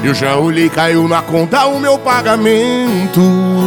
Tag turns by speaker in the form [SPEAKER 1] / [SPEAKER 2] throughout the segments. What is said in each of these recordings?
[SPEAKER 1] Eu já olhei, caiu na conta o meu pagamento.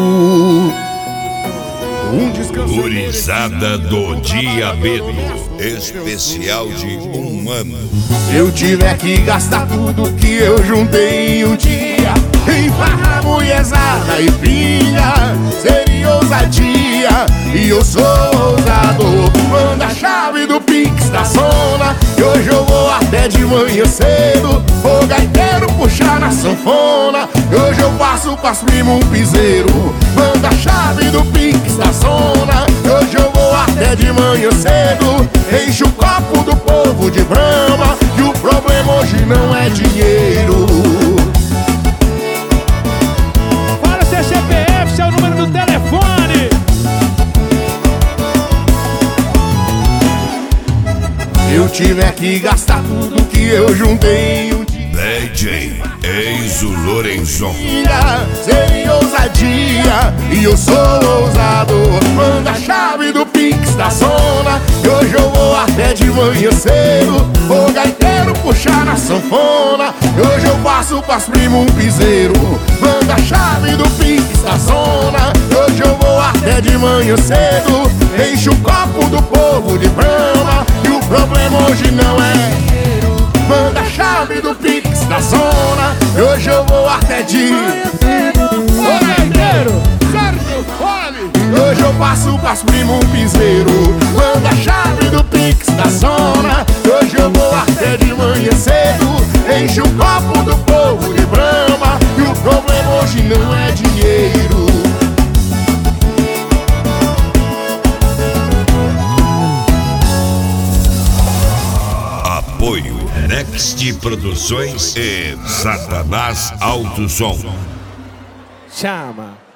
[SPEAKER 2] Gurizada do Diabedo, especial de 1 ano.
[SPEAKER 1] Se eu tiver que gastar tudo que eu juntei em um dia em farra, mulherzada e pilha, seria ousadia, e eu sou ousado. Manda a chave do Pix da zona, que hoje eu vou até de manhã cedo. O gaiteiro puxar na sanfona, e hoje eu passo pras primo um piseiro. Manda a chave do Pix da zona, que hoje eu vou até de manhã cedo. Enche o copo do povo de Brahma, que o problema hoje não é dinheiro.
[SPEAKER 3] Fala seu CPF, seu número do telefone.
[SPEAKER 1] Se eu tiver que gastar tudo que eu juntei em um dia,
[SPEAKER 2] DJ Enzo Lorenzon,
[SPEAKER 1] seria ousadia, e eu sou ousado. Manda a chave do Pix da zona, que hoje eu vou até de manhã cedo. O gaiteiro puxar na sanfona, e hoje eu passo pras primo um piseiro. Manda a chave do Pix da zona, que hoje eu vou até de manhã cedo. Enche o copo do povo de Brahma, e o problema hoje não é. Manda a chave do Pix da zona, e hoje eu vou até de
[SPEAKER 3] Ô gaiteiro, certo, fale.
[SPEAKER 1] hoje eu passo pras primo um piseiro. Manda a chave do Pix da zona, e hoje eu vou até de manhã cedo. Enche o copo do povo de Brahma, e o problema hoje não é dinheiro.
[SPEAKER 2] apoio Next Produções e Satanás Alto Som.
[SPEAKER 3] Chama.